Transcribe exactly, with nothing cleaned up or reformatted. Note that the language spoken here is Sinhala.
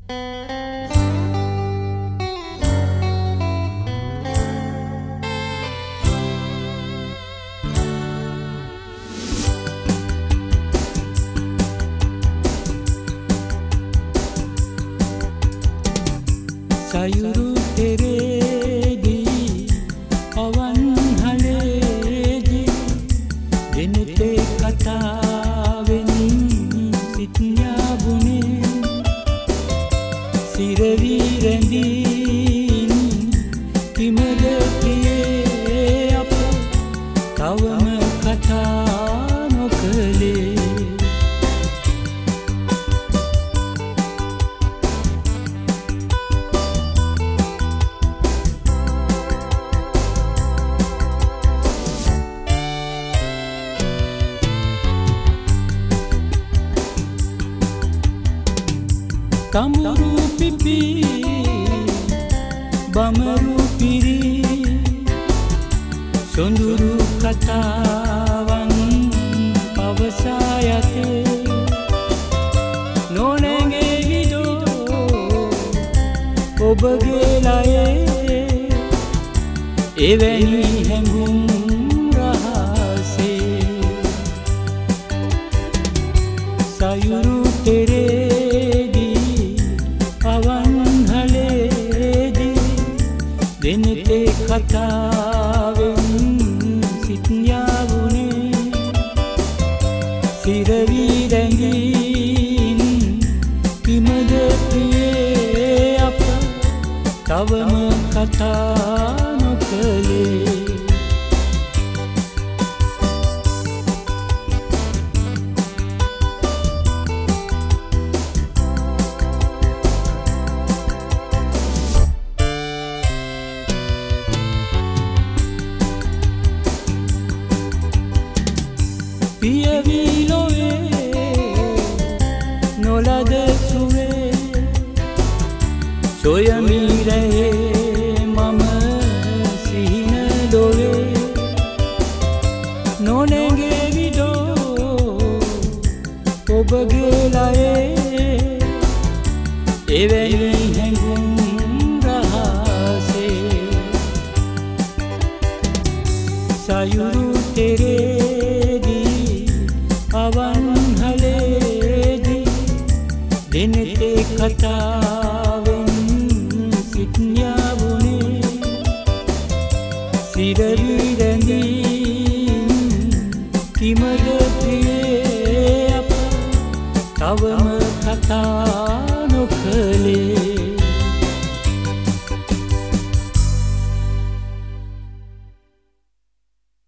සයුරු තෙරේදී අවන්හලේදී වෙනතේ කතාවෙන් සිත් යාබුනේ සිරවි රැඳීන් කිමද ප්‍රියේ අප තවම කතා නොකළේ තමුරු පිපි බමරු පිරි සොඳුරු කතාවන් පවසා යතේ නොනැගේ විදෝ ඔබගේ ලයේ එවැනි හැඟුම් රහසේ සයුරු තෙරේ දෙනතේ කතාවෙන් සිත් යාවුනේ සිරවි රැඳීන් කිමද ප්‍රියේ අප තවම කතා නොකළේ පියවි ලොවේ නොලද සුවේ සොයමි රැහේ මම සිහින දොවේ නොනැගේ විදෝ ඔබගේ ලයේ එවැනි හැඟුම් රහසේ සයුරු තෙරේ අවන්හලේදී දෙනතේ කතාවෙන් සිත් යාවුනේ සිරවි රැඳීන් කිමද ප්‍රියේ අප තවම කතා නොකළේ